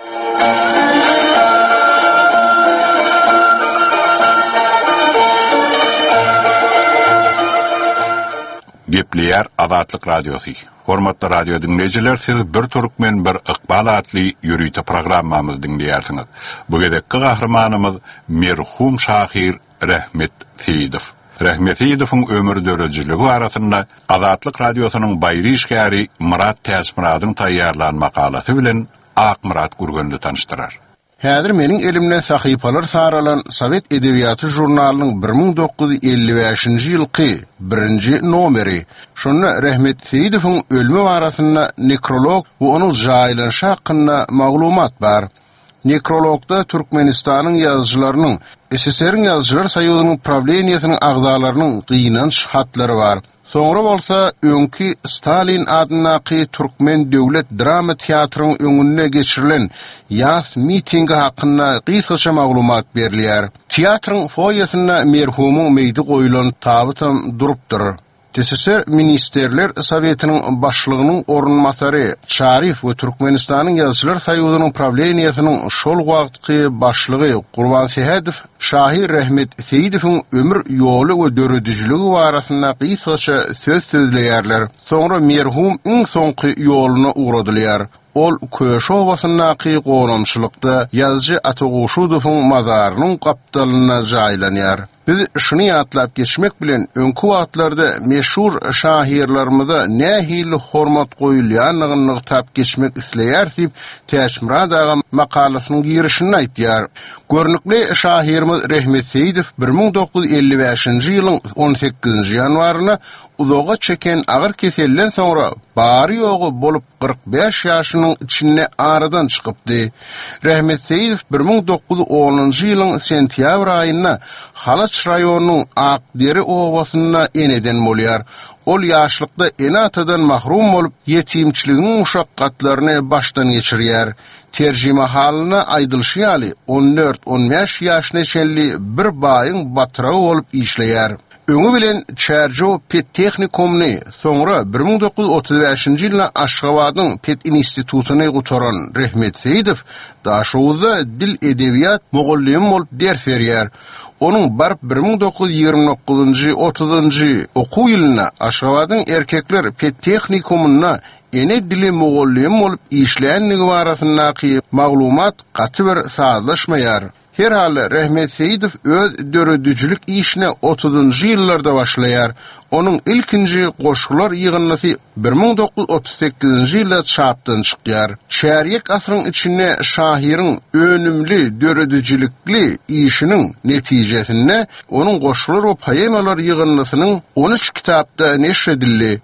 [SPEAKER 1] Gepleýär Azatlyk Radiosy. Hormatly radio dinleýijiler, siz bir Türkmen bir Iqbal adly ýürüýte programmamyzy dinleýärsiňiz. Bu gedekki gahramanymyz merhum şahir Rahmet Seýidow. Rahmet Seýidowyň ömür döredijligi arasynda Azatlyk Radiosynyň baýry işgäri Murat Täsmiradyň taýýarlan makalasy bilen Ak Murat Gurgenli tanıştyrar.
[SPEAKER 6] Häzir meniň elimden sahypalar saralan Sowet Edebiýaty jurnalynyň bir ming dokuz ýuz elli beşinji ýylky birinji nomeri. Şonu Rahmet Seýidowyň ölme barasynda nekrolog we onuň jaýlanşy hakynda maglumat bar. Nekrologda Türkmenistanyň ýazgylarynyň, S S R-iň ýazgylar saýygynyň problematiýasynyň agzalarynyň gynanç hatlary bar. Soňra bolsa öňki Stalin adynaky Türkmen döwlet drama teatrynyň öňünde geçirilen ýaz mitingi hakynda gysaça maglumat berilýär. Teatrın foyesinde merhumyň meýdi goýulan tabytam durupdyr. S S R Ministerler Sowetiniň başlygynyň orunmasary Şarif we Türkmenistanyň ýazgylar saýygynyň problematiýasynyň şol wagtky başlygy Gurban Seýedow Şahir Rahmet Seýidowyň ömür ýoly we döredijligi barasynda gysaça söz sözleýärler. Soňra merhum iň soňky ýolyna uğradylýar. Ol Köşe Obasynyň goňamçylykda ýazgy Atagoşudowyň mazarynyň gapdalyna jaýlanýar. Biz şunu ýatlap geçmek bilen öňkü wagtlarda meşhur şahirlerimize nähili hormat goýulýanyny tap geçmek isleýär diýip Täşmira daga makalasynyň girişinde aýtýar. Görnükli şahirimiz Rahmet Seýidow bir ming dokuz ýuz elli beşinji ýylyň on sekizinji ýanwaryna uzoga çeken agyr keselden soňra bary ýogy bolup kırk beş ýaşynyň içinde aradan çykypdy. Rahmet Seýidow bir ming dokuz ýuz onunji ýylyň sentýabr aýynda Halaç raýonynyň Akderi obasynda eneden bolýar. Ol ýaşlykda ene atadan mahrum bolup ýetimçiliginiň muşakkatlaryny başdan geçirýär. Terjime halyna aýdylşýaly on dört on beş ýaş neçeli bir baýyň batyragy bolup işleýär. Öňü bilen Çerjo Pet Technikumny, soňra bir ming dokuz ýuz otuz beşinji ýylda Aşgabatyň Pet institutyny gutaran Rahmet Seýidow daşowda dil edebiýat mugallim bolup ders berýär. Onun barp bir ming dokuz ýuz ýygrimi dokuzunji otuzunji okuw ýylyna Aşgabatyň erkekler Pet Technikumyna ene dili mugallim bolup işleýänligi barasyndaky maglumat gaty bir sazlaşmaýar. Her hali Rahmet Seýidow öz döredijlik işine otuzunji ýyllarda başlaýar. Onun ilkinji goşgular ýygynnasy bir ming dokuz ýuz otuz sekizinji ýylda çapdan çykýar. Şäherlik asryň içinde şahiriň önümli döredijlikli işiniň netijesinde onun goşgular we poemalar ýygynnasynyň on üç kitapda neşredildi.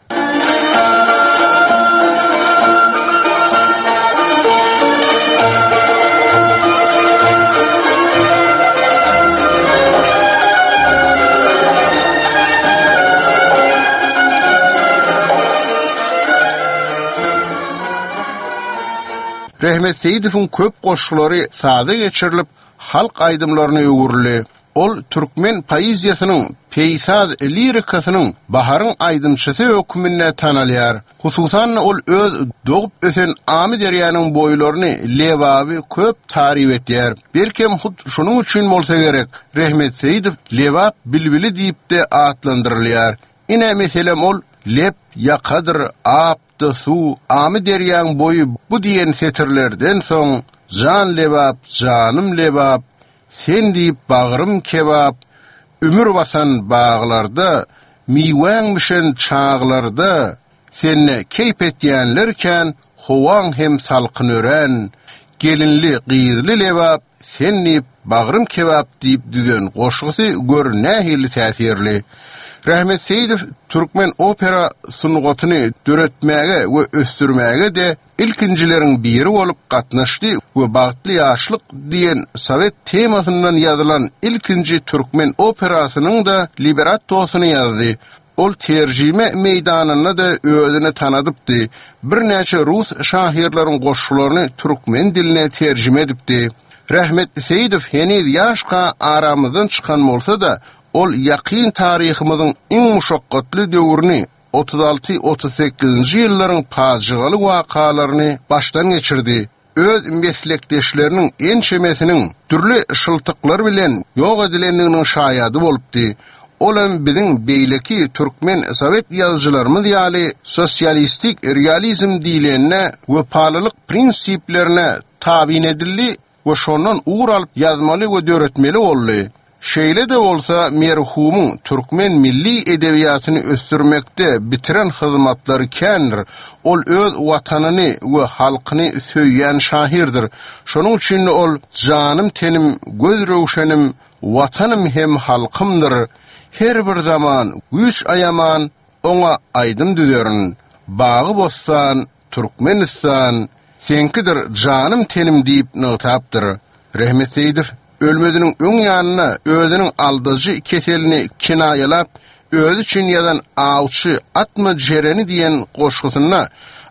[SPEAKER 6] Rehmet Seyidow'un köp goşgulary sada geçirilip halk aydymlaryna öwürli. Ol Türkmen poeziýasynyň peýsaz lirikasynyň baharyň aydymçysy hökmünde tanalyar. Hususan ol öz dogup ösen Amy derýanyň boýlaryny lewaby köp tarif etýär. Belkem hut şunuň üçin bolsa gerek, Rehmet Seyidow lewap bilbili diýip de atlandyrylýar. Ine meselem ol lep yakadyr, apdy su, Amy derýanyň boýu bu diýen setirlerden soň jan lewap, janym lewap, sen diýip bagrym kebap, ömür basan bağlarda, miwäň mişen çağlarda, senne keyp etýänlerken, howaň hem salkyn ören, gelinli gyzly lewap, sen diýip bagrym kebap diýip düzen goşgusy görnä hili täsirli. Rehmet Seyidow Türkmen opera sunugatyny döretmäge we östürmäge de ilkinjileriň biri bolup gatnaşdy we bagtly ýaşlyk diýen Sowet temasyndan ýazylan ilkinji Türkmen operasynyň da librettosyny ýazdy. Ol terjime meýdanyna da özüni tanadypdy. Bir näçe rus şahirlaryň goşgularyny türkmen diline terjime edipdi. Rehmet Seyidow heniz ýaşka aramyzdan çykan bolsa da ol ýakyn taryhymyzyň iň muşakkatly döwrüni otuz alty otuz sekizinji ýyllaryň paýjygaly wakalaryny başdan geçirdi. Öz meslekdeşleriniň ençemesiniň türli şyltyklar bilen ýok edilendiginiň şaýady bolupdy. Olam biziň beýleki türkmen Sowet ýazgylarymyz ýaly sosialistik realizm diýilene we palylyk prinsiplerine tabin edildi we şondan uğur alyp ýazmaly we döretmeli boldy. Şeýle de bolsa merhumyň türkmen milli edebiýatyny östürmekde bitiren hyzmatlary kendir. Ol öz watanyny we halkyny söýýän şahirdir. Şonuň üçin ol janym tenim, göz röwşenim, watanym hem halkymdyr. Her bir zaman güç ayaman oňa aydym düzerin. Bagy bossan Türkmenistan senkidir janym tenim diýip notapdyr. Rehmet Seyidow ölmediniň öň ýanyna özüniň aldajy keselini kinaýalap, özü üçin ýazan awçy atma jereni diýen goşgusyna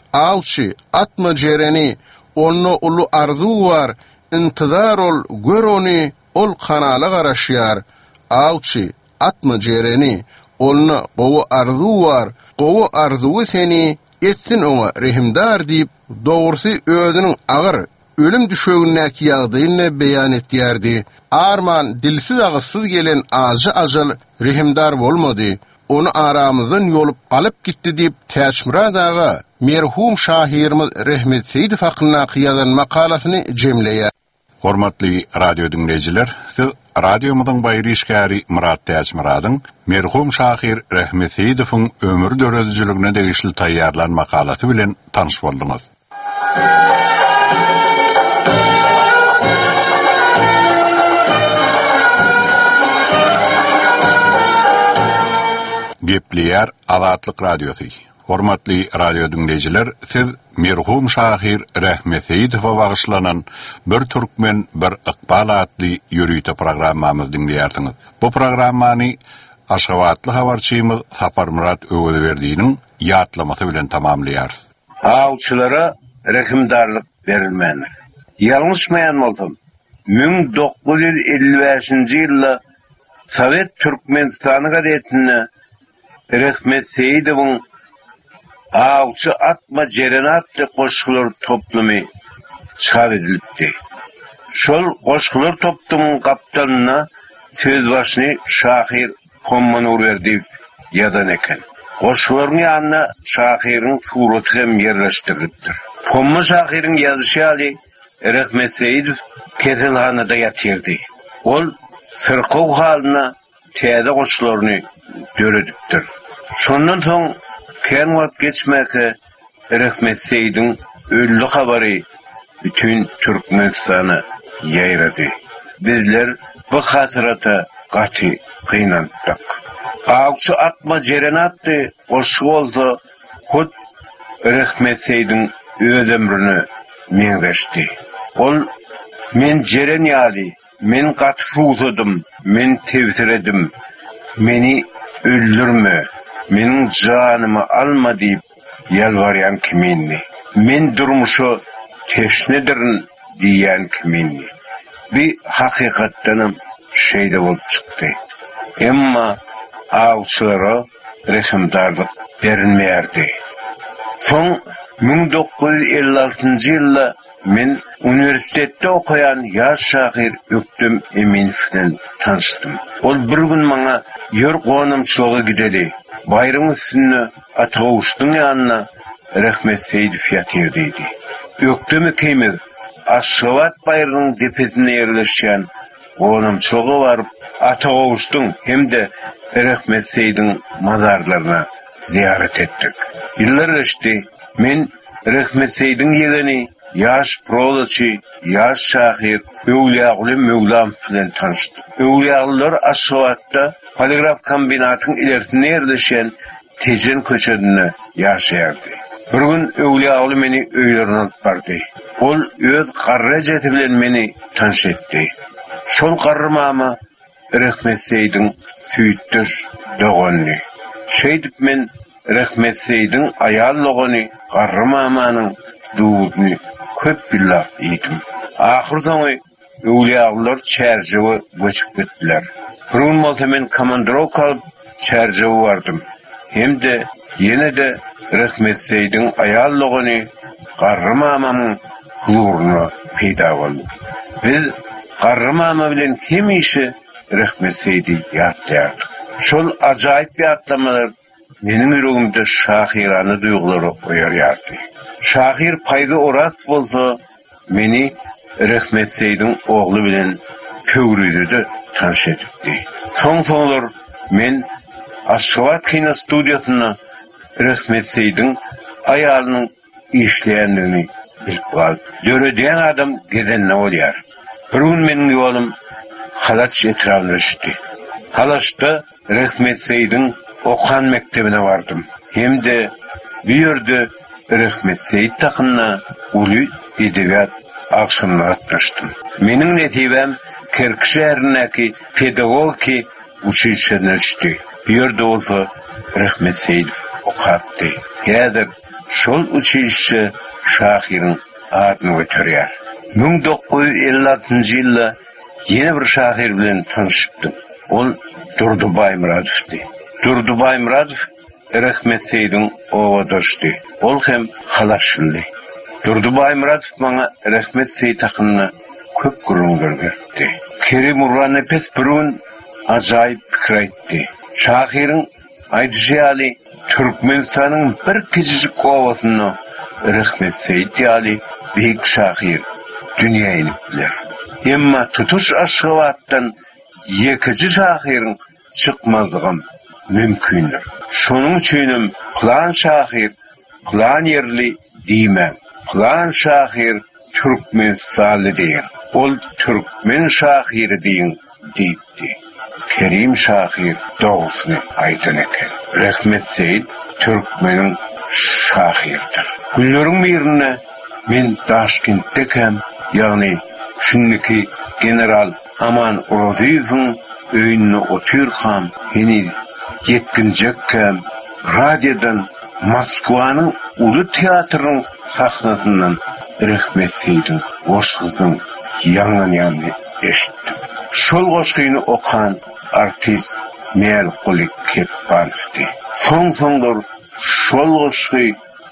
[SPEAKER 6] awçy atma jereni onu ulu arzu var, intizar ol, gör onu, ol kanala garaşýar. Awçy atma jereni onu gowy arzu var, gowy arzuwy seni etsin oňa rehimdar diýip dogrusy özüniň agyr ölüm düşögündäki ýagdaýyny beýan etýärdi. Arman dilsiz agysyz gelen ajy ajal rehimdar bolmady. Onu aramyzdan ýolup alyp gitdi diýip Täşmurad aga merhum şahirimiz Rehmet Seyidow hakynda ýazan makalasyny jemleýär.
[SPEAKER 1] Hormatly radio dinleýijiler, siz radiomyzyň baýryşgäri Murat Täşmuradyň merhum şahir Rehmet Seyidowyň ömür döredijligine degişli taýýarlan makalasy bilen tanyş boldyňyz. Gepliyar Azatlyk Radiosu. Hormatly radio dinleýijiler, siz merhum şahir Rehmet Seyidowa bagyşlanan bir türkmen bir ykbal adly ýörüýte programmamyzy dinleýärdiňiz. Bu programmany Aşgabatly habarçymyz Sapar Murat öwüde berdiğiniň ýatlamasy bilen tamamlaýar.
[SPEAKER 4] Awçylara rehimdarlyk berilmeli. Ýalňyşmaýan boldum. bin dokuz yüz elli beşinji ýylda Sowet Türkmenistany gazetine Rehmet Seyidowyň awçy atma jerenat goşgular toplumy çap edilipdi. Şol goşgular toplumy kapitanyna söz başyny şahir Kommanur berdi ýadan eken. Goşgularyň ýanyna şahiriň suraty hem ýerleşdirilipdir. Komma şahiriň ýazyşy Rehmet Seyidow keselhanada ýatyrdy. Ol sırkow halyna täze goşgularyny döredipdir. Şondan soň kän wagt geçmäke Rehmet Seyidowyň öldü habary bütün Türkmenistany ýaýrady. Bizler bu hasrata gaty kynandyk. Awçy atma jerenatdy goşgu bolsa, hut Rehmet Seyidowyň öz ömrüni meňdeşdi. Ol men jeren ýaly, men gaty suwdym, men tewsiredim, meni öldürme, menin janymy alma diýip ýalbarýan kiminni. Men durmuşy teşnedirin diyen kimin. Bir hakikattanım şeyde olup çıktı. Emma avçılara rehimdarlık verilmeyerdi. Son bin dokuz yüz elli altıncı yılda men üniversitette okuyan yaş şair Öktüm Eminev'le tanıştım. Ol bir gün bana yer konumçılığı gideli. Bayram üstüne Atağuş'un yanına Rahmet Seyidif yatırdıydı. Öktüm Eminev Aşgabat bayrağının tepesine yerleşen konumçılığı varıp Atağuş'un hem de Rahmet Seyid'in mazarlarına ziyaret ettik. Yıllar geçti. Men Rahmet Seyid'in yegeni yaş prolaçı, yaş şahir Öwliýaguly Mevlam bilen tanıştım. Öwliýagular Aşgabatda poligraf kombinatın ilerisinde yerleşen Tejen köçedinde yaşayardı. Bir gün Öwliýaguly meni öýlerine alyp bardy. Ol öz garrejeti bilen meni tanış etdi. Şol garrymama Rahmet Seyid'in süýtdir dogany. Şeýdip men Rahmet Seyid'in aýallygany, garrymamanyň duýuny köp billa edim. Ahir soňy Öwliýagular çärjewe göçüp gitdiler. Bir gün bolsa men komandировка alyp çärjewe bardym. Hem de ýene de Rahmet Seyid'in aýallygany, garrymamanyň huzuruny peýda boldy. Biz garrymama bilen hemişe Rahmet Seyid'i ýatlardyk. Şol ajaýyp ýatlamalar meniň ýüregimde şahirany duýgulary oýarýardy. Şahir paýda orat bolsa, meni Rahmet Seyid'in ogly bilen köwrüde tanış etdi. Soň-soňlar men Aşgabat kino studiýasyna Rahmet Seyid'in aýalynyň işleýändigini bilip galyp, döredýän adam gedenle bolýar. Bir gün meniň ýolum Halaç etrawyna düşdi. Halaşda Rahmet Seyid'in okan mektebine vardım. Hem de bir ýerde Rahmet Seyid takyna uly edebiýat akşamına atlaştım. Meniň netibem Kerk şäherindäki pedagogiki училищене düşdi. Bir ýerde bolsa Rahmet Seyid okapdy. Häzir şol училище şahirin adyny göterýär. bin dokuz yüz elli altıncı ýylda ýene bir şahir bilen tanışypdym. Ol Durdubay Muradowdy. Durdubay Muradov Rahmet Seyid'in owadyşdy. Ol hem halaşyldy. Durdubay Muradov bana Rahmet Seyid hakkında köp gurullar berdi. Kerim Urran Epes birun ajaýyp pikir aýtdy. Şahirin aýdyşýaly Türkmenistanyň bir kicik owasyny Rahmet Seyid ýaly beýik şahir dünýäni biler. Emma tutuş Aşgabatdan ýekinji şahirin çykmazlygym mümkindir. Şonuň üçin plan şahir, plan yerli diýmem. Plan şahir Türkmenistanly diýer. Ol Türkmen şahiri diýin diýdi. Kerim şahir dogusny aýdan eken. Rahmet Seyid Türkmeniň şahirdir. Günleriň birinde men Taşkentdekəm, ýagny şundaki general Aman Oroziýewiň öýüne oturýarkam, heni yetkinjekkem radiodan Moskwanyň uly teatrynyň sahnasyndan Rahmet Seyid'in goşgynyň ýaňlanyny eşitdim. Şol goşgyny okan artist Merkuly Kepbanowdy. Soň-soňlar şol goşgy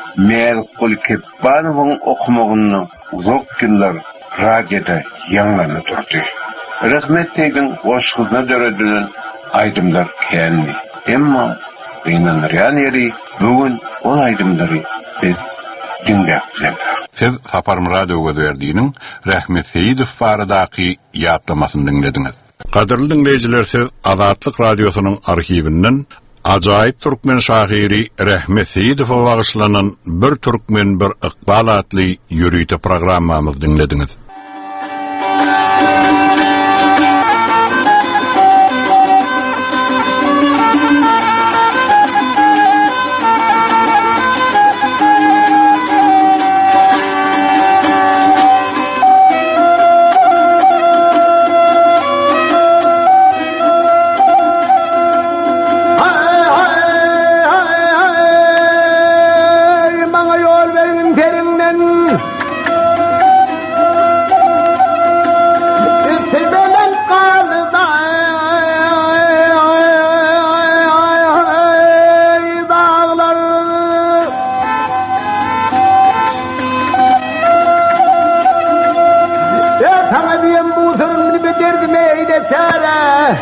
[SPEAKER 4] Merkuly Kepbanowyň okumagyny uzak ýyllar radioda ýaňlanyp durdy. Rahmet Seyid'in goşgyna döredilen aýdymlar keldi. Emma beýnanýan ýeri bugün ol aýdymlary biz dinläp bilendir.
[SPEAKER 1] Siz Sapar Radio gözlerdiğinin Rahmet Seyidow baradaky ýatlamasyny dinlediňiz. Gaderly dinleýijiler, siz Azatlyk Radiosynyň arhiwinden ajaýyp türkmen şahyry Rahmet Seyidowa bagyşlanan bir türkmen bir ykbal adly ýürüýte programmamyzy dinlediňiz.
[SPEAKER 7] çare.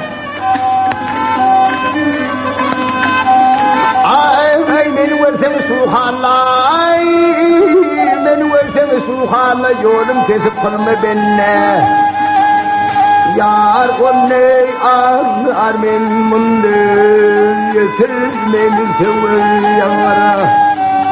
[SPEAKER 7] Ay ay beni versene suhalay, beni versene suhalay, yolum kesip kılma benimle. Yar onne ar armen munde, yeter beni sever yara.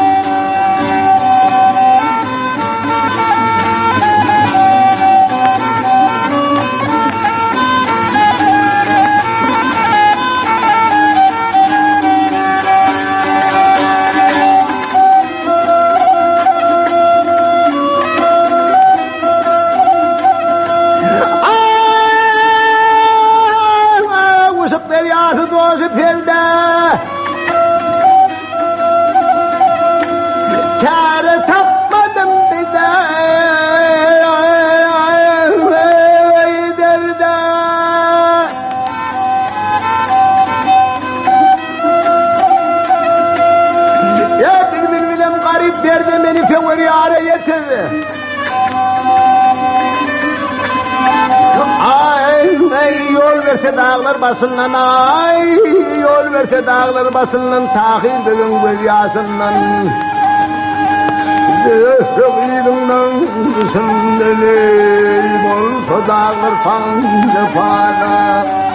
[SPEAKER 7] Dağlar basından ay yol verse dağlar basından tahir bugün göz yaşından Zöhrüğünden kısımdeli olsa dağlar sanca fada